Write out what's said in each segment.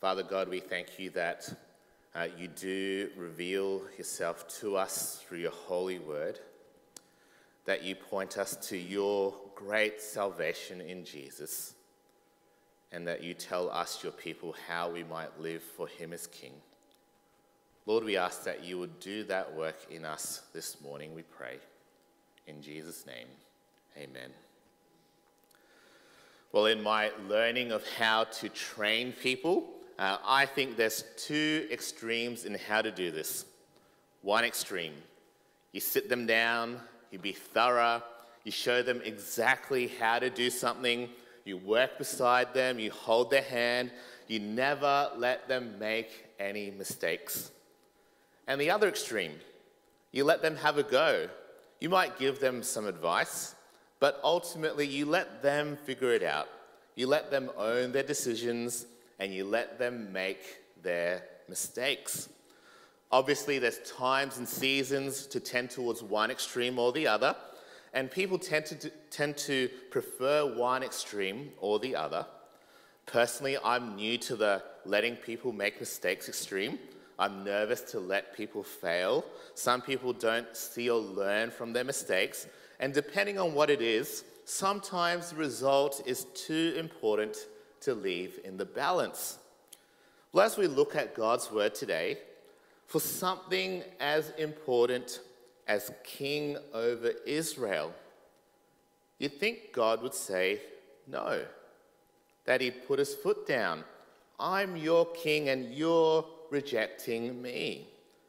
Father God, we thank you that you do reveal yourself to us through your holy word, that you point us to your great salvation in Jesus, and that you tell us, your people, how we might live for him as King. Lord, we ask that you would do that work in us this morning, we pray. In Jesus' name, amen. Well, in my learning of how to train people, I think there's two extremes in how to do this. One extreme, you sit them down, you be thorough, you show them exactly how to do something, you work beside them, you hold their hand, you never let them make any mistakes. And the other extreme, you let them have a go. You might give them some advice, but ultimately you let them figure it out. You let them own their decisions, and you let them make their mistakes. Obviously, there's times and seasons to tend towards one extreme or the other, and people tend to prefer one extreme or the other. Personally, I'm new to the letting people make mistakes extreme. I'm nervous to let people fail. Some people don't see or learn from their mistakes, and depending on what it is, sometimes the result is too important to leave in the balance. Well, as we look at God's word today, for something as important as king over Israel, you'd think God would say no, that he'd put his foot down. I'm your king and you're rejecting me.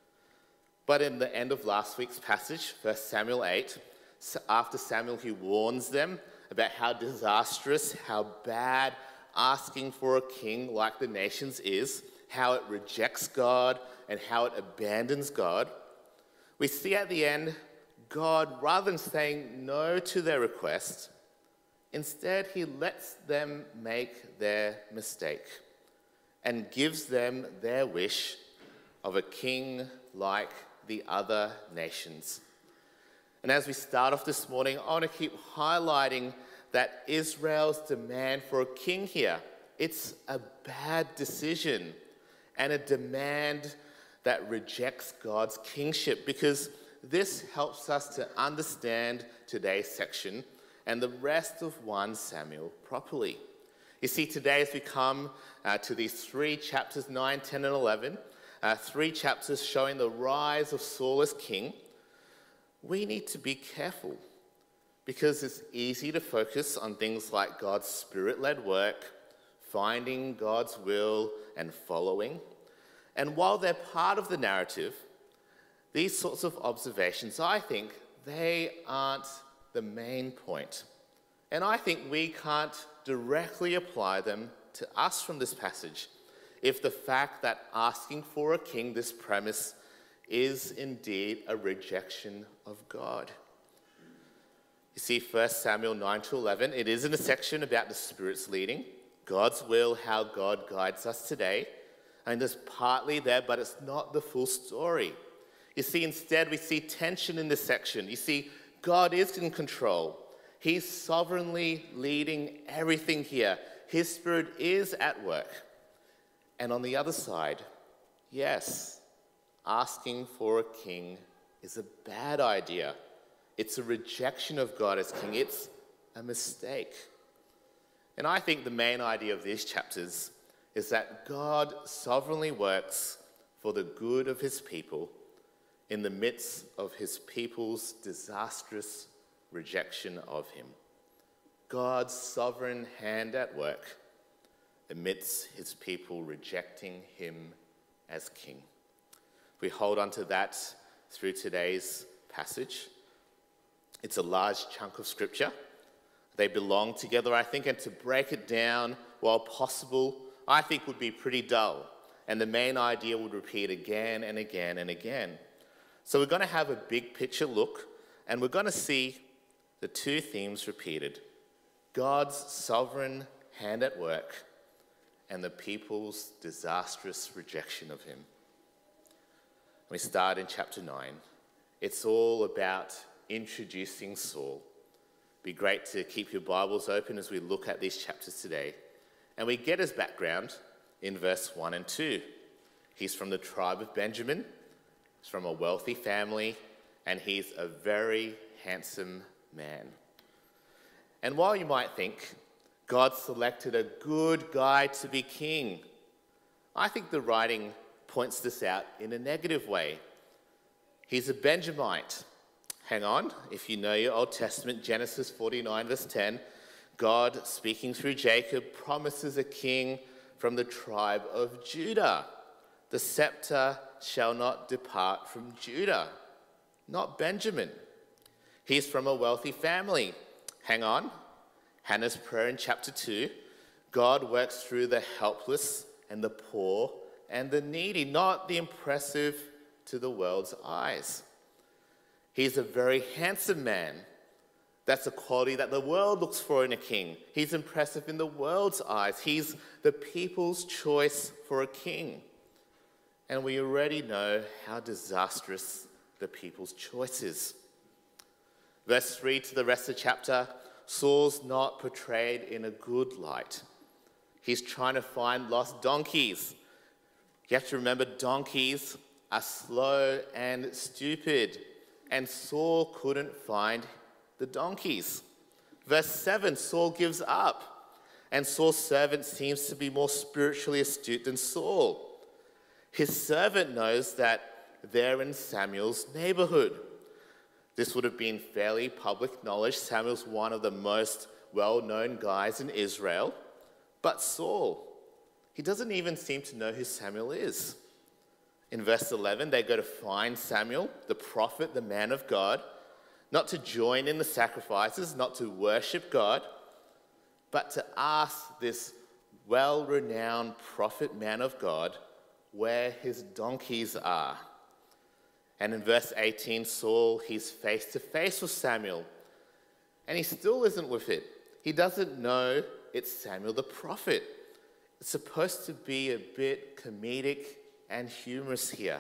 But in the end of last week's passage, 1 Samuel 8, after Samuel, he warns them about how disastrous, how bad asking for a king like the nations is, how it rejects God and how it abandons God. We see at the end, God, rather than saying no to their request, instead he lets them make their mistake and gives them their wish of a king like the other nations. And as we start off this morning, I want to keep highlighting that Israel's demand for a king here, it's a bad decision and a demand that rejects God's kingship, because this helps us to understand today's section and the rest of 1 Samuel properly. You see, today as we come to these three chapters, 9, 10, and 11, three chapters showing the rise of Saul as king, we need to be careful, because it's easy to focus on things like God's spirit-led work, finding God's will and following. And while they're part of the narrative, these sorts of observations, I think, they aren't the main point. And I think we can't directly apply them to us from this passage if the fact that asking for a king, this premise, is indeed a rejection of God. You see, 1 Samuel 9 to 11, it is in a section about the Spirit's leading, God's will, how God guides us today. And there's partly there, but it's not the full story. You see, instead, we see tension in this section. You see, God is in control. He's sovereignly leading everything here. His Spirit is at work. And on the other side, yes, asking for a king is a bad idea. It's a rejection of God as king. It's a mistake. And I think the main idea of these chapters is that God sovereignly works for the good of his people in the midst of his people's disastrous rejection of him. God's sovereign hand at work amidst his people rejecting him as king. We hold on to that through today's passage. It's a large chunk of scripture. They belong together, I think, and to break it down while possible, I think would be pretty dull. And the main idea would repeat again and again and again. So we're going to have a big picture look, and we're going to see the two themes repeated: God's sovereign hand at work and the people's disastrous rejection of him. We start in chapter 9. It's all about introducing Saul. Be great to keep your Bibles open as we look at these chapters today. And we get his background. in verse 1 and 2. He's from the tribe of Benjamin, he's from a wealthy family, and he's a very handsome man. And while you might think God selected a good guy to be king, I think the writing points this out in a negative way. He's a Benjamite. Hang on, if you know your Old Testament, Genesis 49 verse 10, God, speaking through Jacob, promises a king from the tribe of Judah. The scepter shall not depart from Judah, not Benjamin. He's from a wealthy family. Hang on, Hannah's prayer in chapter 2, God works through the helpless and the poor and the needy, not the impressive to the world's eyes. He's a very handsome man. That's a quality that the world looks for in a king. He's impressive in the world's eyes. He's the people's choice for a king. And we already know how disastrous the people's choice is. Verse 3 to the rest of the chapter, Saul's not portrayed in a good light. He's trying to find lost donkeys. You have to remember, donkeys are slow and stupid, and Saul couldn't find the donkeys. Verse 7, Saul gives up, and Saul's servant seems to be more spiritually astute than Saul. His servant knows that they're in Samuel's neighborhood. This would have been fairly public knowledge. Samuel's one of the most well-known guys in Israel. But Saul, he doesn't even seem to know who Samuel is. In verse 11, they go to find Samuel, the prophet, the man of God, not to join in the sacrifices, not to worship God, but to ask this well-renowned prophet, man of God, where his donkeys are. And in verse 18, Saul, he's face to face with Samuel, and he still isn't with it. He doesn't know it's Samuel the prophet. It's supposed to be a bit comedic and humorous here.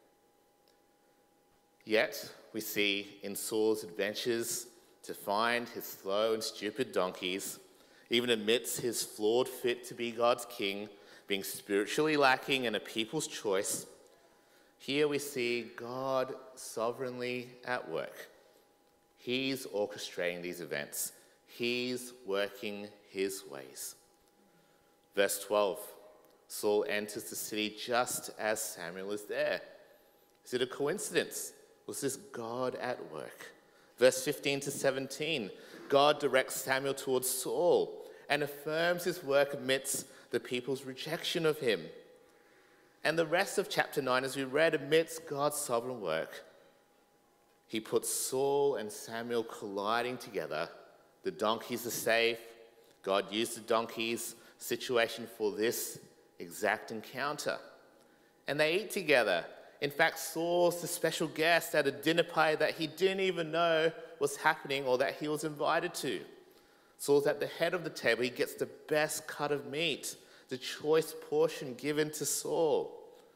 Yet, we see in Saul's adventures to find his slow and stupid donkeys, even amidst his flawed fit to be God's king, being spiritually lacking and a people's choice, here we see God sovereignly at work. He's orchestrating these events. He's working his ways. Verse 12, Saul enters the city just as Samuel is there. Is it a coincidence? Was this God at work? Verse 15 to 17, God directs Samuel towards Saul and affirms his work amidst the people's rejection of him. And the rest of chapter 9, as we read, amidst God's sovereign work, he puts Saul and Samuel colliding together. The donkeys are safe. God used the donkeys situation for this exact encounter. And they eat together. In fact, Saul's the special guest at a dinner party that he didn't even know was happening or that he was invited to. Saul's at the head of the table. He gets the best cut of meat, the choice portion given to Saul.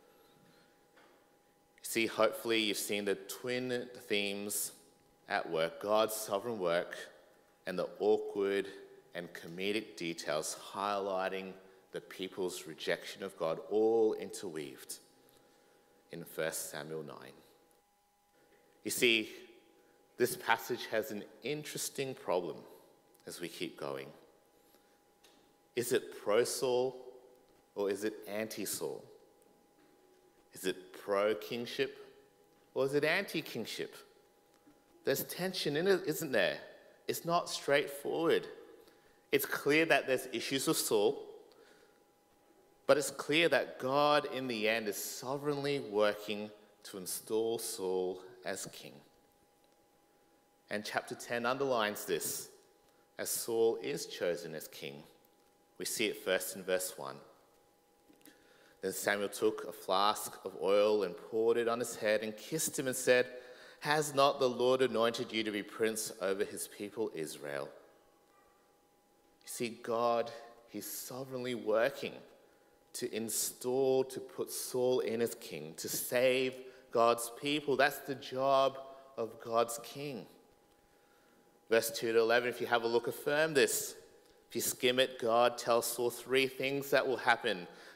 See, hopefully you've seen the twin themes at work, God's sovereign work and the awkward and comedic details highlighting the people's rejection of God, all interweaved in 1 Samuel 9. You see, this passage has an interesting problem as we keep going. Is it pro-Saul or is it anti-Saul? Is it pro-kingship or is it anti-kingship? There's tension in it, isn't there? It's not straightforward. It's clear that there's issues with Saul, but it's clear that God, in the end, is sovereignly working to install Saul as king. And chapter 10 underlines this, as Saul is chosen as king. We see it first in verse 1. Then Samuel took a flask of oil and poured it on his head and kissed him and said, "Has not the Lord anointed you to be prince over his people Israel?" You see, God, he's sovereignly working to install, to put Saul in as king, to save God's people. That's the job of God's king. Verse 2 to 11, if you have a look, affirm this. If you skim it, God tells Saul 3 things that will happen.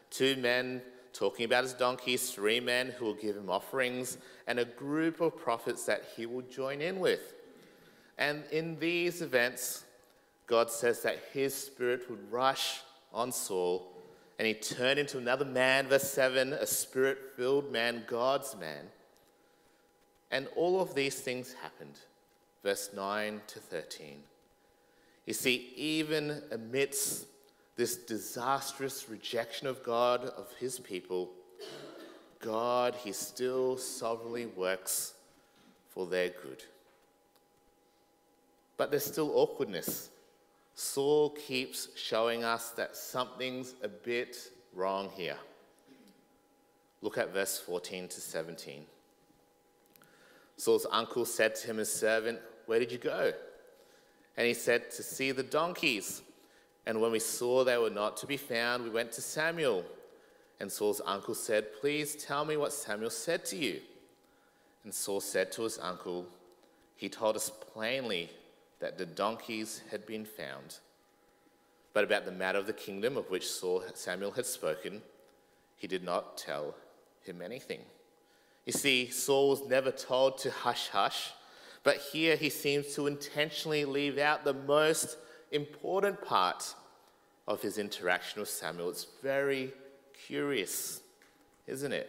2 men talking about his donkeys, 3 men who will give him offerings, and a group of prophets that he will join in with. And in these events, God says that his spirit would rush on Saul, and he turned into another man, verse 7, a spirit-filled man, God's man. And all of these things happened, verse 9 to 13. You see, even amidst this disastrous rejection of God, of his people, God, he still sovereignly works for their good. But there's still awkwardness. Saul keeps showing us that something's a bit wrong here. Look at verse 14 to 17. Saul's uncle said to him, his servant, "Where did you go?" And he said, "To see the donkeys. And when we saw they were not to be found, we went to Samuel." And Saul's uncle said, "Please tell me what Samuel said to you." And Saul said to his uncle, "He told us plainly that the donkeys had been found. But about the matter of the kingdom of which Samuel had spoken, he did not tell him anything." You see, Saul was never told to hush hush, but here he seems to intentionally leave out the most important part of his interaction with Samuel. It's very curious, isn't it?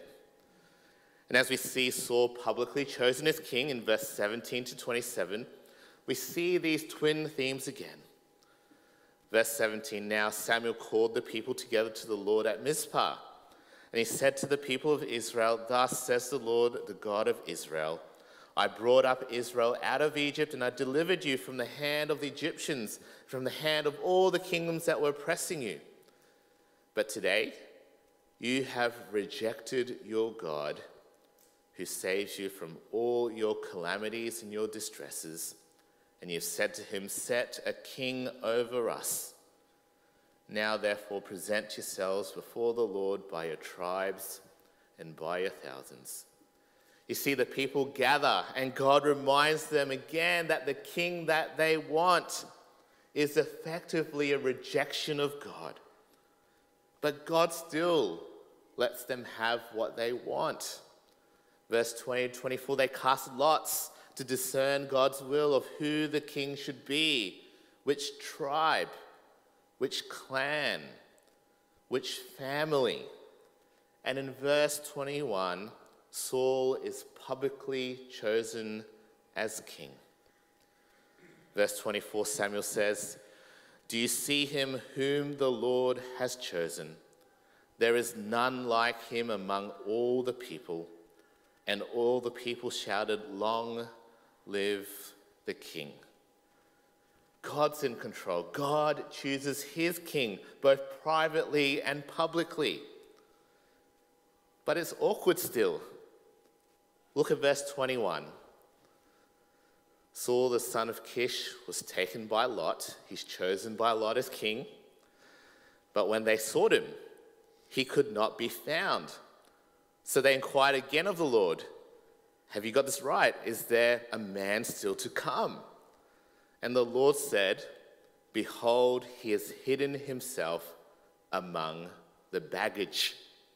And as we see Saul publicly chosen as king in verse 17 to 27, we see these twin themes again. Verse 17, "Now Samuel called the people together to the Lord at Mizpah. And he said to the people of Israel, 'Thus says the Lord, the God of Israel, I brought up Israel out of Egypt, and I delivered you from the hand of the Egyptians, from the hand of all the kingdoms that were oppressing you. But today you have rejected your God, who saves you from all your calamities and your distresses. And you've said to him, set a king over us. Now therefore present yourselves before the Lord by your tribes and by your thousands.'" You see, the people gather, and God reminds them again that the king that they want is effectively a rejection of God. But God still lets them have what they want. Verse 20 to 24, they cast lots to discern God's will of who the king should be, which tribe, which clan, which family. And in verse 21, Saul is publicly chosen as king. Verse 24, Samuel says, "Do you see him whom the Lord has chosen? There is none like him among all the people." And all the people shouted, "Long live the king." God's in control. God chooses his king, both privately and publicly. But it's awkward still. Look at verse 21. Saul, the son of Kish, was taken by Lot. He's chosen by Lot as king. But when they sought him, he could not be found. So they inquired again of the Lord, "Have you got this right? Is there a man still to come?" And the Lord said, "Behold, he has hidden himself among the baggage."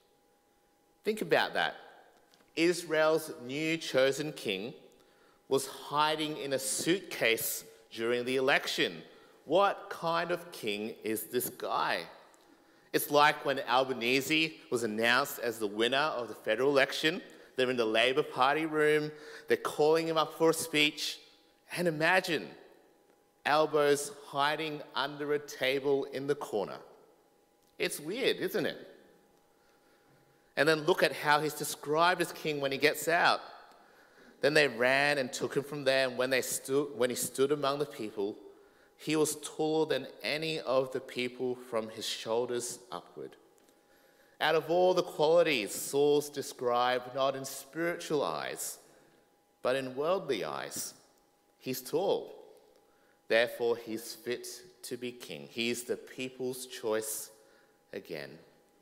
Think about that. Israel's new chosen king was hiding in a suitcase during the election. What kind of king is this guy? It's like when Albanese was announced as the winner of the federal election. They're in the Labour Party room. They're calling him up for a speech. And imagine Albo's hiding under a table in the corner. It's weird, isn't it? And then look at how he's described as king when he gets out. Then they ran and took him from there, and when he stood among the people, he was taller than any of the people from his shoulders upward. Out of all the qualities Saul's described, not in spiritual eyes, but in worldly eyes, he's tall. Therefore, he's fit to be king. He's the people's choice again.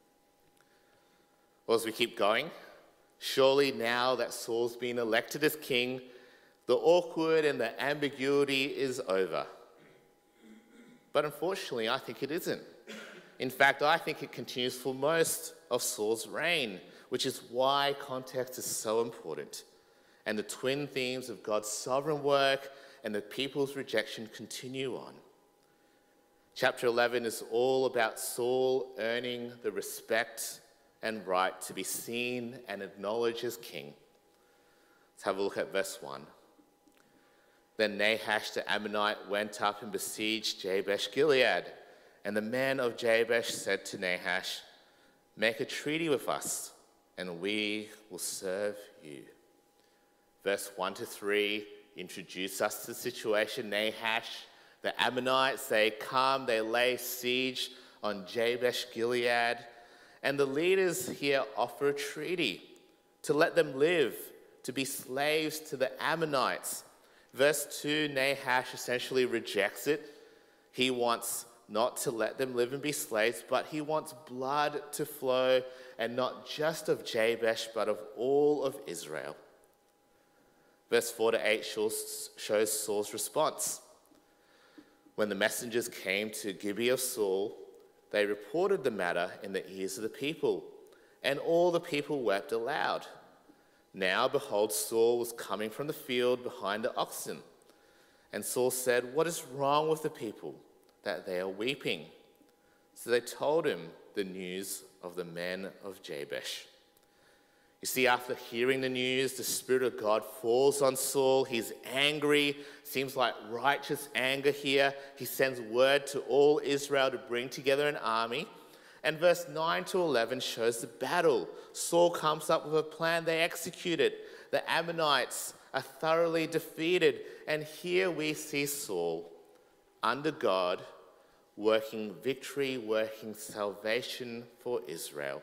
Well, as we keep going, surely now that Saul's been elected as king, the awkward and the ambiguity is over. But unfortunately, I think it isn't. In fact, I think it continues for most of Saul's reign, which is why context is so important. And the twin themes of God's sovereign work and the people's rejection continue on. Chapter 11 is all about Saul earning the respect and right to be seen and acknowledged as king. Let's have a look at verse 1. Then Nahash the Ammonite went up and besieged Jabesh Gilead. And the men of Jabesh said to Nahash, "Make a treaty with us, and we will serve you." Verse 1 to 3 introduce us to the situation. Nahash, the Ammonites, they come, they lay siege on Jabesh Gilead. And the leaders here offer a treaty to let them live, to be slaves to the Ammonites. Verse 2, Nahash essentially rejects it. He wants not to let them live and be slaves, but he wants blood to flow, and not just of Jabesh, but of all of Israel. Verse 4 to 8 shows Saul's response. When the messengers came to Gibeah of Saul, they reported the matter in the ears of the people, and all the people wept aloud. Now, behold, Saul was coming from the field behind the oxen. And Saul said, "What is wrong with the people, that they are weeping?" So they told him the news of the men of Jabesh. You see, after hearing the news, the Spirit of God falls on Saul. He's angry. Seems like righteous anger here. He sends word to all Israel to bring together an army. And verse 9 to 11 shows the battle. Saul comes up with a plan. They execute it. The Ammonites are thoroughly defeated. And here we see Saul, under God, working victory, working salvation for Israel.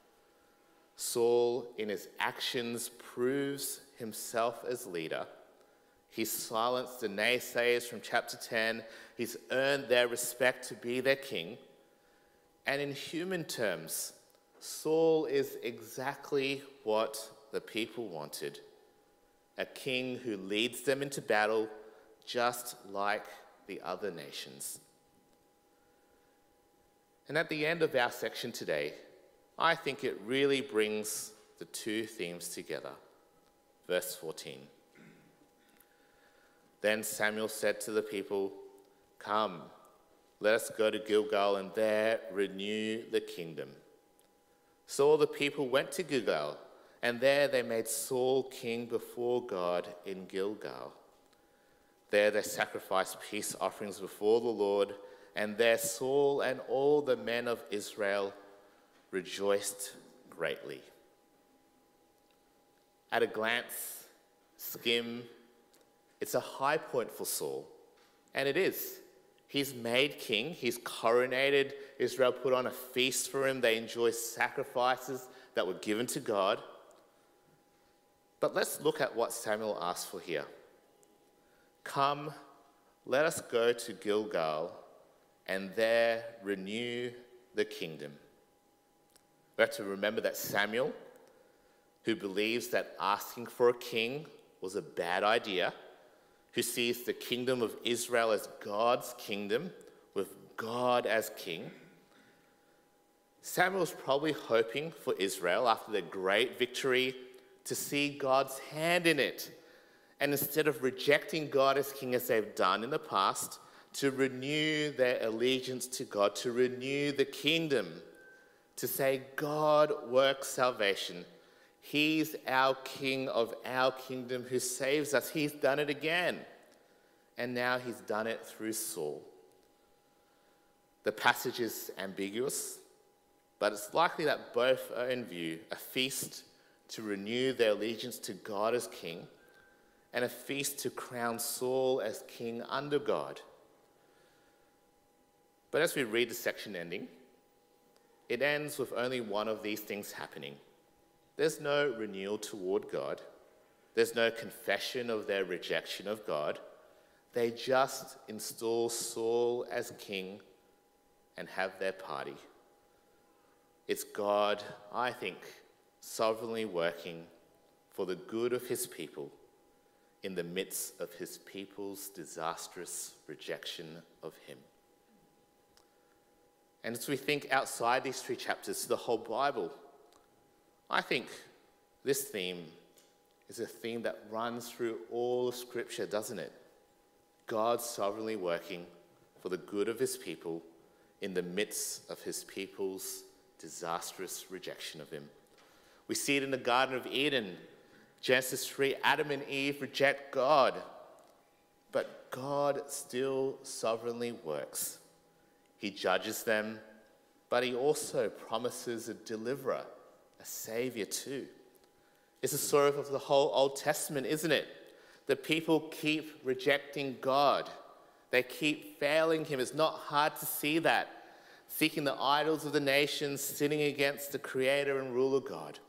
Saul, in his actions, proves himself as leader. He's silenced the naysayers from chapter 10. He's earned their respect to be their king. And in human terms, Saul is exactly what the people wanted. A king who leads them into battle, just like the other nations. And at the end of our section today, I think it really brings the two themes together. Verse 14. Then Samuel said to the people, "Come, let us go to Gilgal and there renew the kingdom." So all the people went to Gilgal, and there they made Saul king before God in Gilgal. There they sacrificed peace offerings before the Lord, and there Saul and all the men of Israel rejoiced greatly. At a glance, skim, it's a high point for Saul, and it is. He's made king, he's coronated, Israel put on a feast for him, they enjoy sacrifices that were given to God. But let's look at what Samuel asked for here. "Come, let us go to Gilgal and there renew the kingdom." We have to remember that Samuel, who believes that asking for a king was a bad idea, who sees the kingdom of Israel as God's kingdom, with God as king. Samuel's probably hoping for Israel, after their great victory, to see God's hand in it. And instead of rejecting God as king as they've done in the past, to renew their allegiance to God, to renew the kingdom, to say God works salvation. He's our king of our kingdom who saves us. He's done it again. And now he's done it through Saul. The passage is ambiguous, but it's likely that both are in view: a feast to renew their allegiance to God as king, and a feast to crown Saul as king under God. But as we read the section ending, it ends with only one of these things happening. There's no renewal toward God. There's no confession of their rejection of God. They just install Saul as king and have their party. It's God, I think, sovereignly working for the good of his people in the midst of his people's disastrous rejection of him. And as we think outside these 3 chapters to the whole Bible, I think this theme is a theme that runs through all of Scripture, doesn't it? God sovereignly working for the good of his people in the midst of his people's disastrous rejection of him. We see it in the Garden of Eden. Genesis 3, Adam and Eve reject God, but God still sovereignly works. He judges them, but he also promises a deliverer, a savior too. It's the story of the whole Old Testament, isn't it? The people keep rejecting God. They keep failing him. It's not hard to see that. Seeking the idols of the nations, sinning against the creator and ruler God.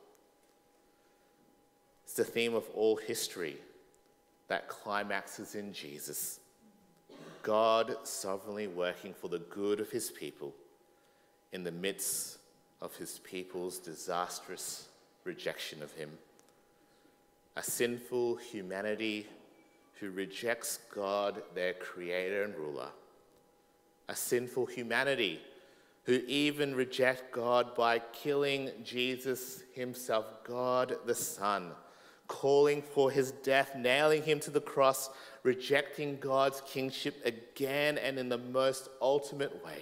It's the theme of all history that climaxes in Jesus. God sovereignly working for the good of his people in the midst of his people's disastrous rejection of him. A sinful humanity who rejects God, their creator and ruler. A sinful humanity who even reject God by killing Jesus himself, God the Son, calling for his death, nailing him to the cross, rejecting God's kingship again and in the most ultimate way.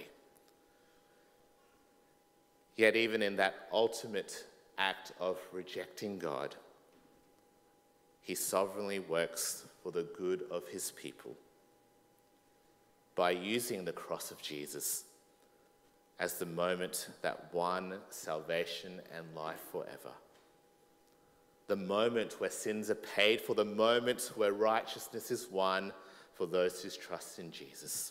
Yet even in that ultimate act of rejecting God, he sovereignly works for the good of his people by using the cross of Jesus as the moment that won salvation and life forever. The moment where sins are paid for, the moment where righteousness is won for those who trust in Jesus.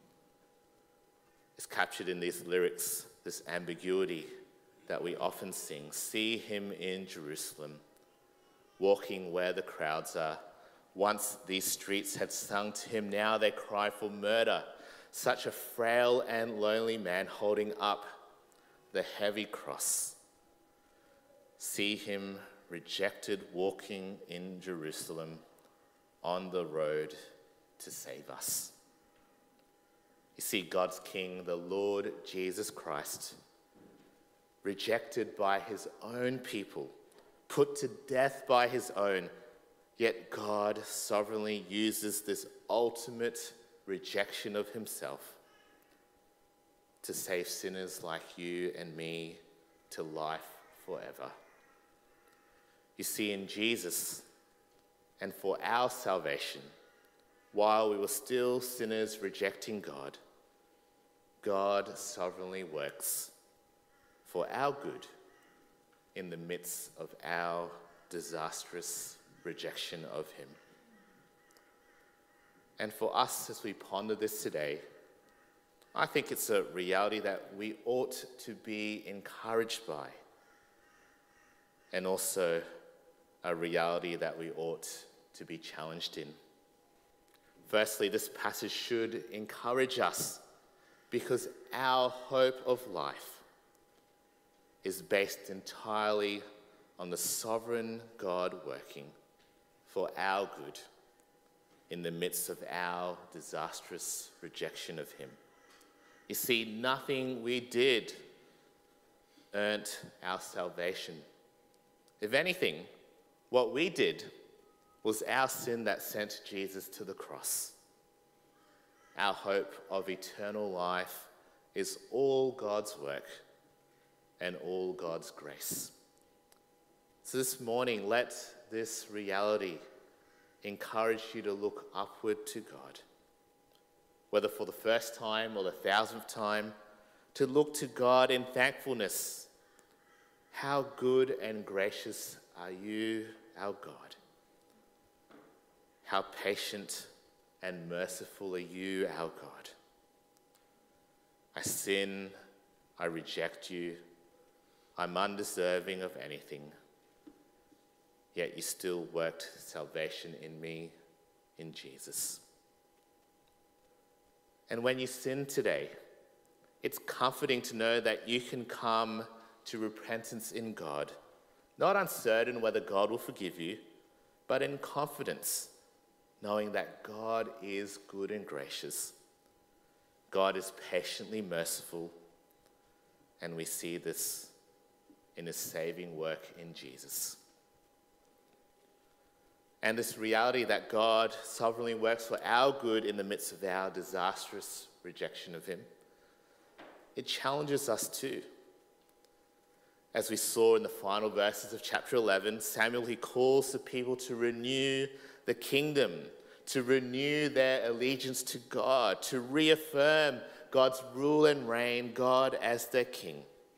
It's captured in these lyrics, this ambiguity that we often sing. See him in Jerusalem, walking where the crowds are. Once these streets had sung to him, now they cry for murder. Such a frail and lonely man holding up the heavy cross. See him rejected, walking in Jerusalem on the road to save us. You see, God's King, the Lord Jesus Christ, rejected by his own people, put to death by his own, yet God sovereignly uses this ultimate rejection of himself to save sinners like you and me to life forever. You see, in Jesus, and for our salvation, while we were still sinners rejecting God, God sovereignly works for our good in the midst of our disastrous rejection of him. And for us, as we ponder this today, I think it's a reality that we ought to be encouraged by, and also a reality that we ought to be challenged in. Firstly, this passage should encourage us because our hope of life is based entirely on the sovereign God working for our good in the midst of our disastrous rejection of him. You see, nothing we did earned our salvation. If anything, what we did was our sin that sent Jesus to the cross. Our hope of eternal life is all God's work and all God's grace. So this morning, let this reality encourage you to look upward to God, whether for the first time or the 1,000th time, to look to God in thankfulness. How good and gracious are you, our God? How patient and merciful are you, our God? I sin, I reject you, I'm undeserving of anything, yet you still worked salvation in me, in Jesus. And when you sin today, it's comforting to know that you can come to repentance in God, not uncertain whether God will forgive you, but in confidence, knowing that God is good and gracious. God is patiently merciful, And we see this in his saving work in Jesus. And this reality that God sovereignly works for our good in the midst of our disastrous rejection of him, it challenges us too. As we saw in the final verses of chapter 11, Samuel, he calls the people to renew the kingdom, to renew their allegiance to God, to reaffirm God's rule and reign, God as their king.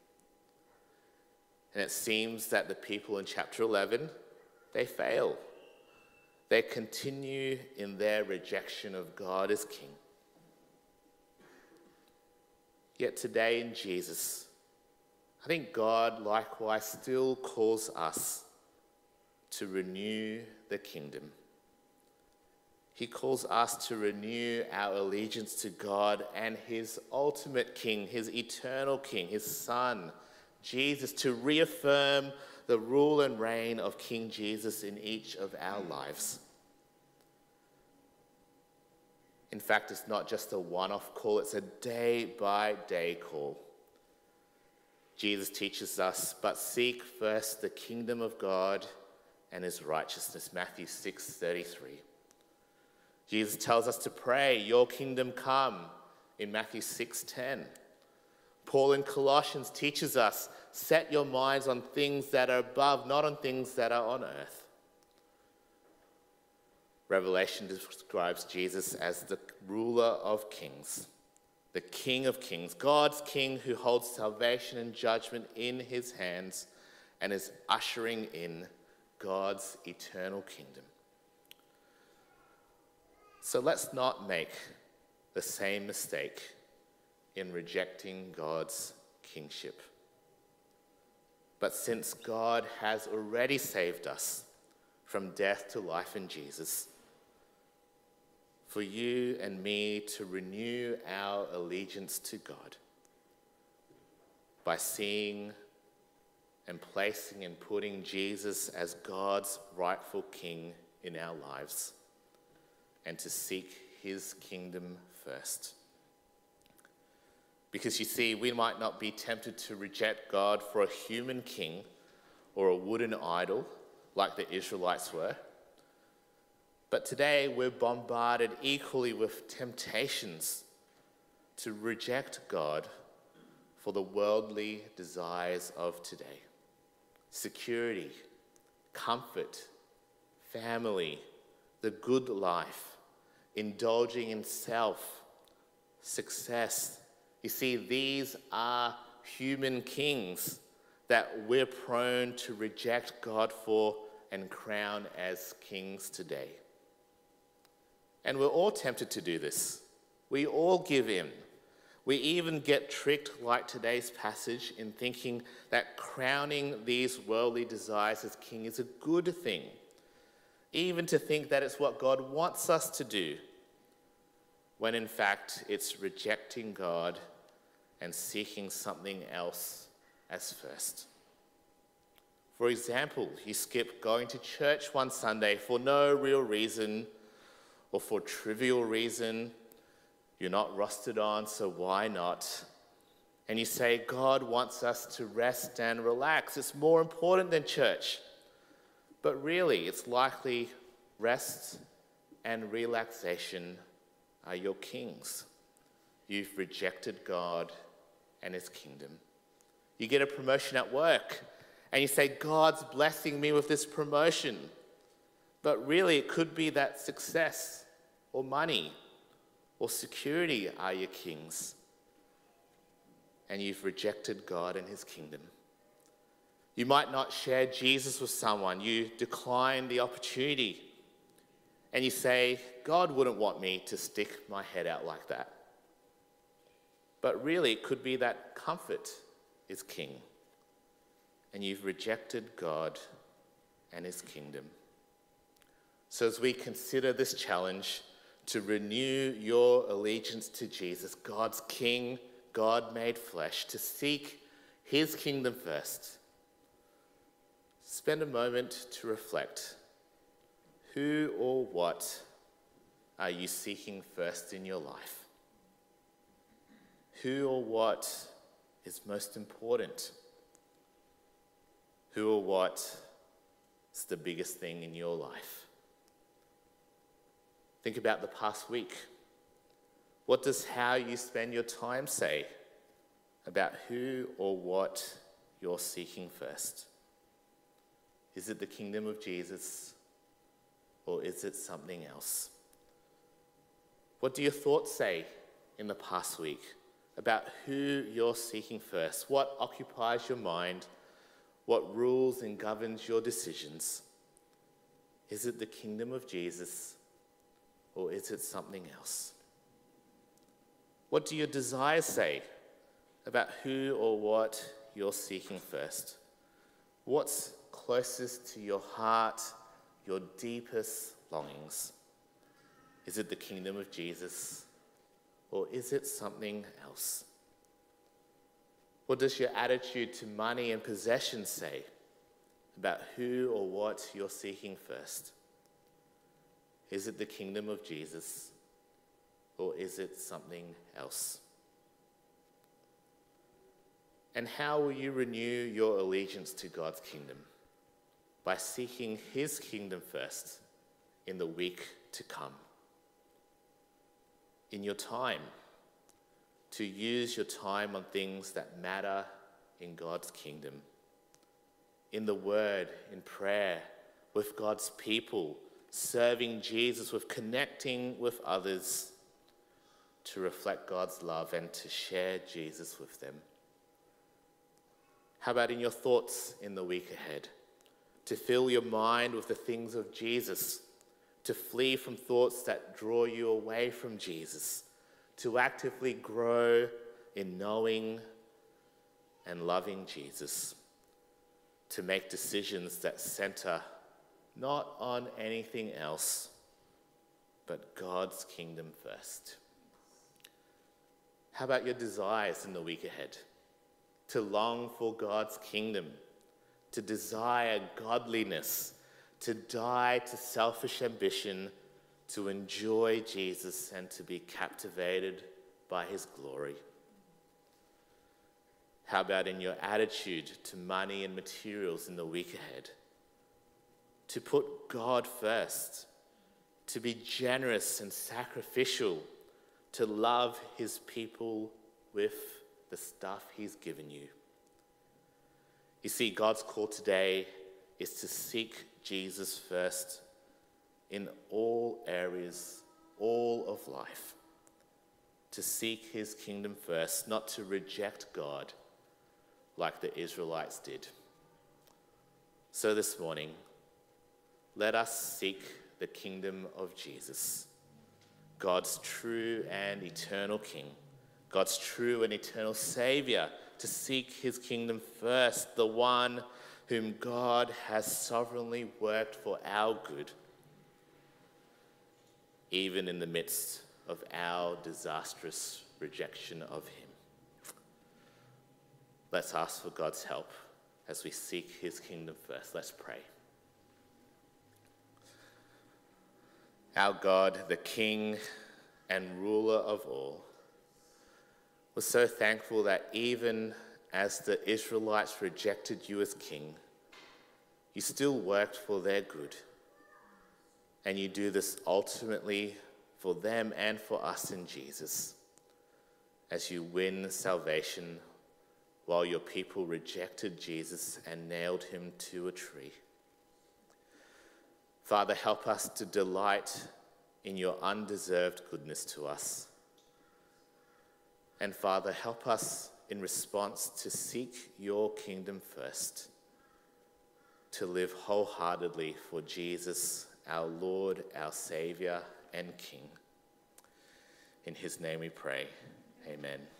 And it seems that the people in chapter 11, they fail. They continue in their rejection of God as king. Yet today in Jesus, I think God likewise still calls us to renew the kingdom. He calls us to renew our allegiance to God and his ultimate king, his eternal king, his son, Jesus, to reaffirm the rule and reign of King Jesus in each of our lives. In fact, it's not just a one-off call, it's a day-by-day call. Jesus teaches us, but seek first the kingdom of God and his righteousness, Matthew 6:33. Jesus tells us to pray, your kingdom come, in Matthew 6:10. Paul in Colossians teaches us, set your minds on things that are above, not on things that are on earth. Revelation describes Jesus as the ruler of kings, the King of kings, God's king who holds salvation and judgment in his hands and is ushering in God's eternal kingdom. So let's not make the same mistake in rejecting God's kingship. But since God has already saved us from death to life in Jesus, for you and me to renew our allegiance to God by seeing and placing and putting Jesus as God's rightful king in our lives, and to seek his kingdom first. Because you see, we might not be tempted to reject God for a human king or a wooden idol like the Israelites were. But today we're bombarded equally with temptations to reject God for the worldly desires of today. Security, comfort, family, the good life, indulging in self, success. You see, these are human kings that we're prone to reject God for and crown as kings today. And we're all tempted to do this. We all give in. We even get tricked, like today's passage, in thinking that crowning these worldly desires as king is a good thing. Even to think that it's what God wants us to do, when in fact it's rejecting God and seeking something else as first. For example, you skip going to church one Sunday for no real reason or for trivial reason. You're not rostered on, so why not? And you say, God wants us to rest and relax. It's more important than church. But really, it's likely rest and relaxation are your kings. You've rejected God and his kingdom. You get a promotion at work, and you say, God's blessing me with this promotion. But really, it could be that success or money or security are your kings. And you've rejected God and his kingdom. You might not share Jesus with someone. You decline the opportunity. And you say, God wouldn't want me to stick my head out like that. But really, it could be that comfort is king. And you've rejected God and his kingdom. So as we consider this challenge to renew your allegiance to Jesus, God's King, God made flesh, to seek his kingdom first, spend a moment to reflect. Who or what are you seeking first in your life? Who or what is most important? Who or what is the biggest thing in your life? Think about the past week. What does how you spend your time say about who or what you're seeking first? Is it the kingdom of Jesus, or is it something else? What do your thoughts say in the past week about who you're seeking first? What occupies your mind? What rules and governs your decisions? Is it the kingdom of Jesus, or is it something else? What do your desires say about who or what you're seeking first? What's closest to your heart, your deepest longings? Is it the kingdom of Jesus, or is it something else? What does your attitude to money and possessions say about who or what you're seeking first? Is it the kingdom of Jesus, or is it something else? And how will you renew your allegiance to God's kingdom? By seeking his kingdom first in the week to come. In your time, to use your time on things that matter in God's kingdom. In the word, in prayer, with God's people, serving Jesus, with connecting with others to reflect God's love and to share Jesus with them. How about in your thoughts in the week ahead? To fill your mind with the things of Jesus, to flee from thoughts that draw you away from Jesus, to actively grow in knowing and loving Jesus, to make decisions that center not on anything else, but God's kingdom first. How about your desires in the week ahead? To long for God's kingdom, to desire godliness, to die to selfish ambition, to enjoy Jesus and to be captivated by his glory. How about in your attitude to money and materials in the week ahead? To put God first, to be generous and sacrificial, to love his people with the stuff he's given you. You see, God's call today is to seek Jesus first in all areas, all of life. To seek his kingdom first, not to reject God like the Israelites did. So this morning, let us seek the kingdom of Jesus, God's true and eternal King, God's true and eternal Savior, to seek his kingdom first, the one whom God has sovereignly worked for our good, even in the midst of our disastrous rejection of him. Let's ask for God's help as we seek his kingdom first. Let's pray. Our God, the King and ruler of all, we're so thankful that even as the Israelites rejected you as king, you still worked for their good. And you do this ultimately for them and for us in Jesus, as you win salvation while your people rejected Jesus and nailed him to a tree. Father, help us to delight in your undeserved goodness to us. And Father, help us in response to seek your kingdom first, to live wholeheartedly for Jesus, our Lord, our Savior, and King. In his name we pray. Amen.